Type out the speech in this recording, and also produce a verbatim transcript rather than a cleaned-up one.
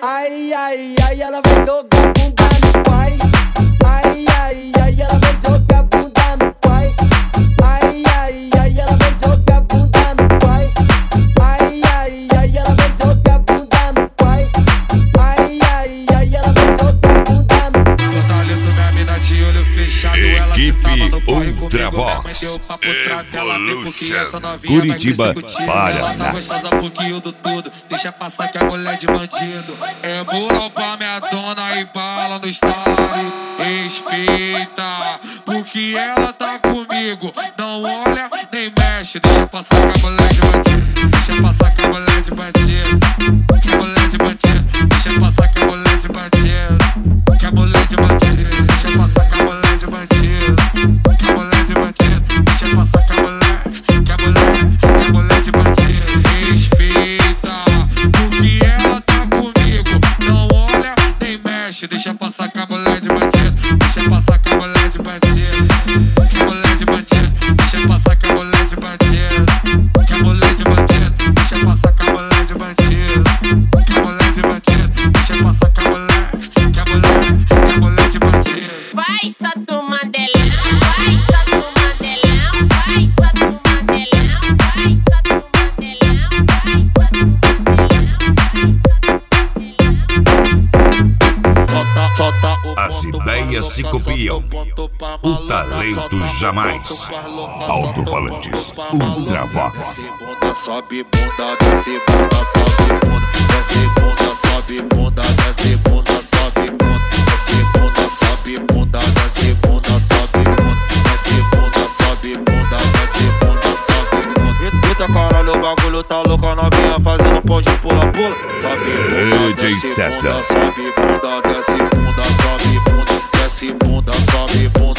Ai, ai, ai, ela vai jogar bunda no pai. Ai, ai, ai, ela vai jogar bunda no pai. Ai, ai, ai, ela vai jogar bunda no pai. Ai, ai, ai, ela vai jogar bunda no pai. Ai, ai, ai, ela vai jogar bunda no pai. Fortaleço minha mina de olho fechado. Equipe Ultravox Evolution Curitiba, Paraná. Ela tá gostosa pouquinho do tudo. Deixa passar que é mulher de bandido. É moral pra minha dona e bala no story. Respeita, porque ela tá comigo. Não olha nem mexe. Deixa passar que é mulher de bandido. Deixa passar que é mulher de bandido. Que é mulher de bandido. Deixa passar que é mulher de bandido. Que é mulher de bandido. Deixa passar que é mulher de bandido. Que é mulher de bandido. Deixa passar que é mulher. Que é mulher, que é mulher de bandido. Respeita, porque ela tá comigo. Não olha nem mexe. Deixa passar que é mulher de bandido. Deixa passar que é mulher de bandido. Que é mulher de bandido. Deixa passar que é mulher de bandido. Que é mulher de bandido. Deixa passar que é mulher de bandido. Que é mulher de bandido. Deixa passar que é mulher. Que é mulher, que é mulher de bandido. Vai, Sato Mandelão. Vai, Sato Mandelão. Vai, Sato Mandelão. Vai, Sato Mandelão. Vai, Sato Mandelão. As ideias se copiam, o talento jamais. Alto-falantes Ultravox. Sobe bunda, desce bunda, sobe bunda, desce bunda, sobe bunda, desce bunda, sobe bunda, desce bunda, sobe bunda, desce bunda, sobe bunda, desce bunda, sobe bunda, desce bunda, sobe bunda. Eita caralho, o bagulho tá louco, a novinha fazendo pão de pula-pula. Sobe bunda, D J desce César. bunda, sobe bunda, desce bunda, sobe bunda, desce bunda, sobe bunda.